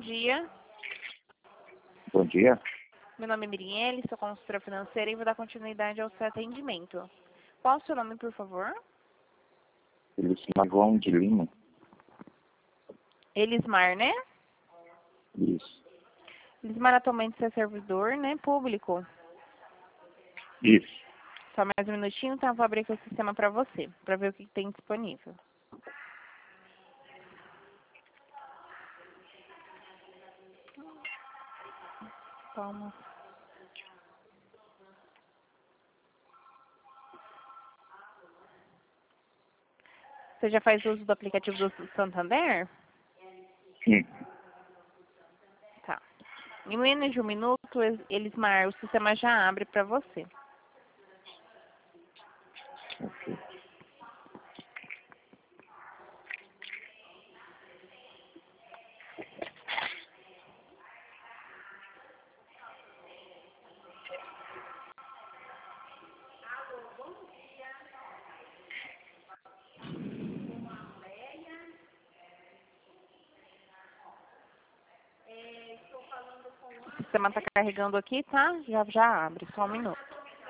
dia. Bom dia. Meu nome é Mirielle, sou consultora financeira e vou dar continuidade ao seu atendimento. Qual o seu nome, por favor? Elismar João de Lima. Elismar, né? Isso. Elismar atualmente você é servidor, né? Público. Isso. Só mais um minutinho, tá? Vou abrir aqui o sistema para você, para ver o que tem disponível. Calma. Você já faz uso do aplicativo do Santander? Sim. Tá. Em menos de um minuto, Elismar, o sistema já abre para você. Ok. O sistema está carregando aqui, tá? Já abre, só um minuto.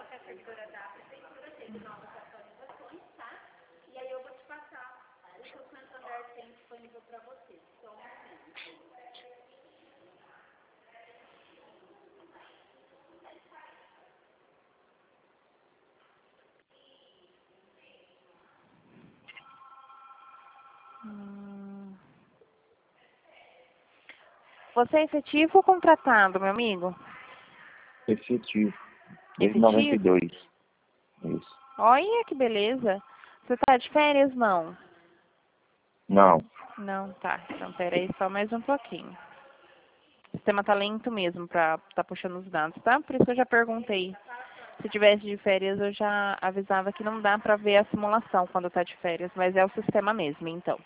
Você é efetivo ou contratado, meu amigo? Efetivo. Desde Efetivo? 92. Isso. Olha que beleza. Você tá de férias, não? Não. Não, tá. Então, peraí só mais um pouquinho. O sistema tá lento mesmo pra tá puxando os dados, tá? Por isso que eu já perguntei. Se tivesse de férias, eu já avisava que não dá pra ver a simulação quando tá de férias, mas é o sistema mesmo, então.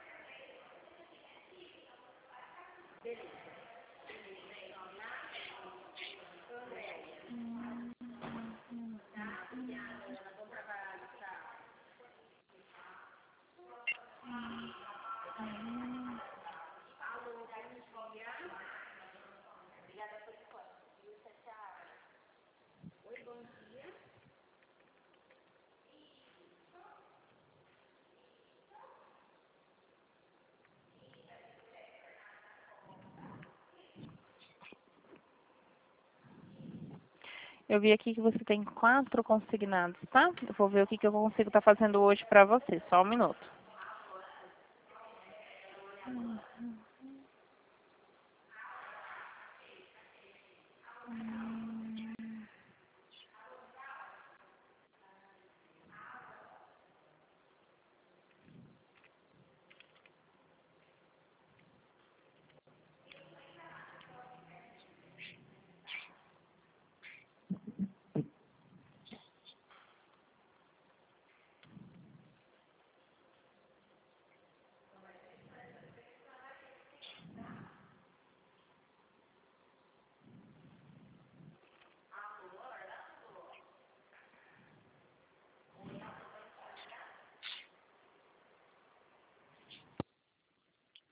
Eu vi aqui que você tem 4 consignados, tá? Eu vou ver o que eu consigo estar fazendo hoje pra você. Só um minuto.